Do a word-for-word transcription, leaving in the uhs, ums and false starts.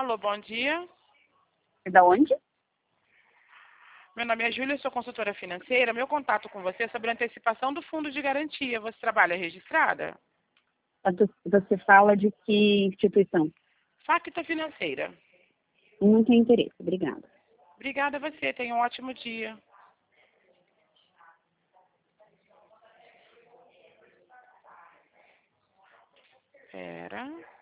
Alô, bom dia. Da onde? Meu nome é Júlia, sou consultora financeira. Meu contato com você é sobre a antecipação do fundo de garantia. Você trabalha registrada? Você fala de que instituição? Facta Financeira. Não tenho interesse, obrigada. Obrigada a você. Tenha um ótimo dia. Pera.